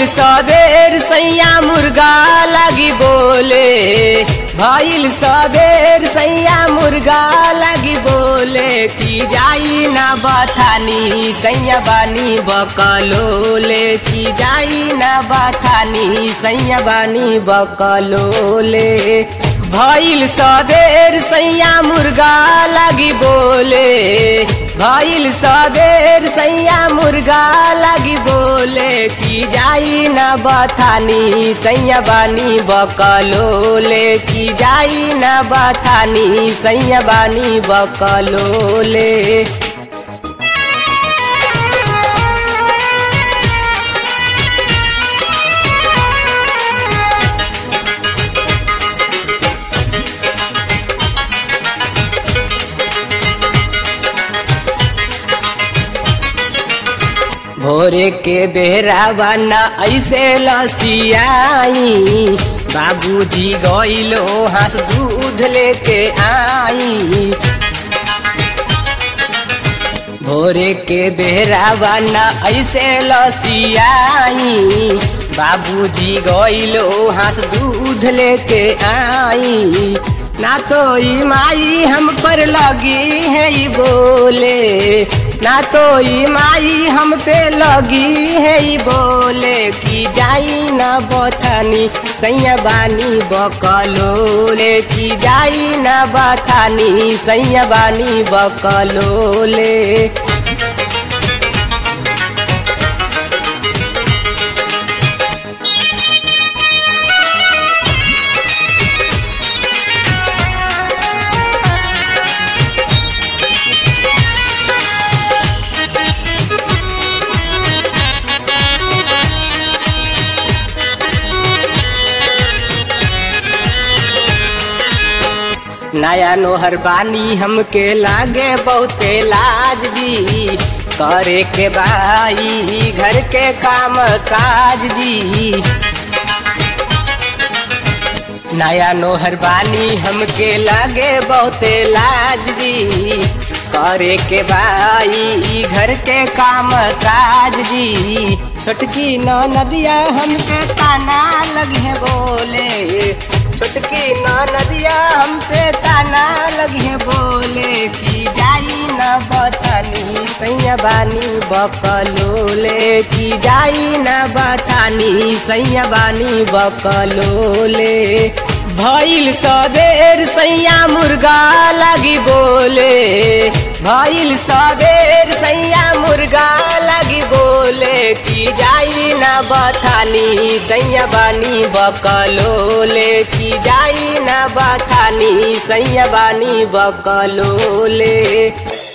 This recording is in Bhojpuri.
भइल सबेर सैया मुर्गा लगी बोले, भइल सबेर सैया मुर्गा लगी बोले की जाई ना बथानी सैया बानी बकलोले, की जाई ना बथानी सैया बानी बकलोले। भइल सबेर सैया मुर्गा लगी बोले, भइल सबेर सैया मुर्गा लगी बोले की जाई ना बथानी सैया बानी बकलोले, की जाई ना बथानी सैया बानी बकलोले। भोरे के बेरा बना ऐसे लसियाई, बाबूजी गइलो हाथ दूध लेके आई। भोरे के बेरा बना ऐसे लसियाई, बाबूजी गइलो हाथ दूध लेके आई। ना तो ई माई हम पर लगी है ई बोले, ना तो ई माई हम पे लगी है ई बोले की जाई ना बथानी सैया बानी बकलोले, की जाई ना बथानी सैया बानी बकलोले। नया नोहर बानी हमके लागे बहुते लाज दी, करे के बाई घर के काम काज दी। नया नोहर बानी हमके लागे बहुते लाज दी, करे के बाई घर के काम काज दी। छोटकी नदिया हमके ताना लगे बोले, छोटकी नदिया हम पे ताना लगे बोले की जाई ना बथानी सैया बानी बकलोले, की जाई ना बथानी सैया बानी बकलोले। भइल सबेर सैया मुर्गा लगी बोले, भइल सबेर सैया मुर्गा लगी बोले की जाई ना बथानी सैया बानी बकलोले, की जाई ना बथानी सैया बानी बकलोले।